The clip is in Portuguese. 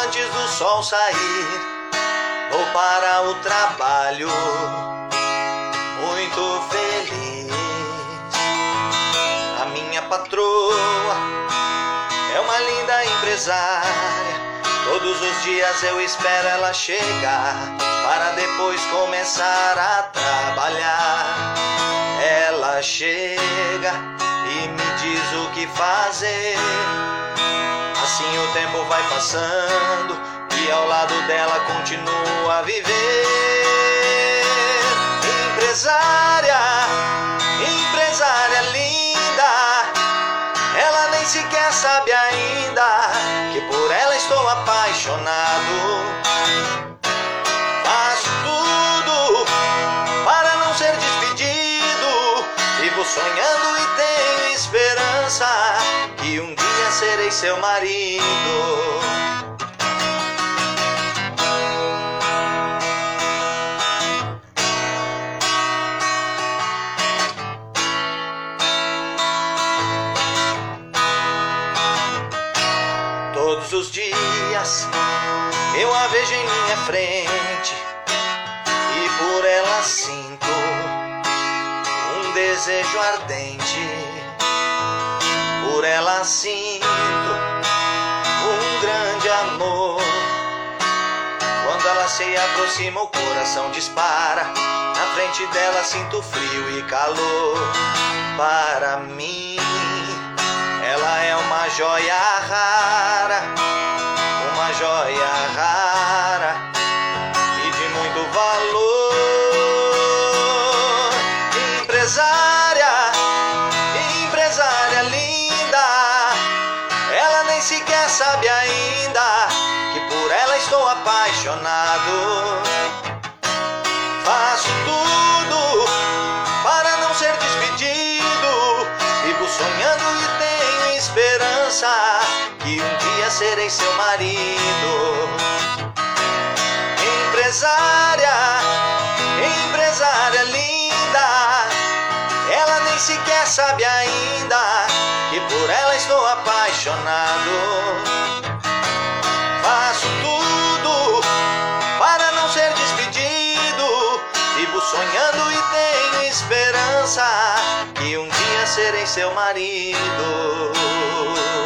antes do sol sair, vou para o trabalho muito feliz. A minha patroa é uma linda empresária. Todos os dias eu espero ela chegar para depois começar a trabalhar. Ela chega e me diz o que fazer. Assim o tempo vai passando e ao lado dela continuo a viver. Empresária, empresária linda, ela nem sequer sabe ainda que por ela estou apaixonado. Faço tudo para não ser despedido, vivo sonhando e tenho esperança que um dia serei seu marido. Todos os dias eu a vejo em minha frente e por ela sinto um desejo ardente. Por ela sinto um grande amor. Quando ela se aproxima o coração dispara. Na frente dela sinto frio e calor. Para mim ela é uma joia rara, uma joia rara e de muito valor. Empresária, empresária linda, ela nem sequer sabe ainda que por ela estou apaixonado. Faço tudo para não ser despedido, vivo sonhando e tenho esperança que um dia serei seu marido. Empresária, empresária linda, ela nem sequer sabe ainda que por ela estou apaixonado. Faço tudo para não ser despedido, vivo sonhando e tenho esperança que um dia serei seu marido.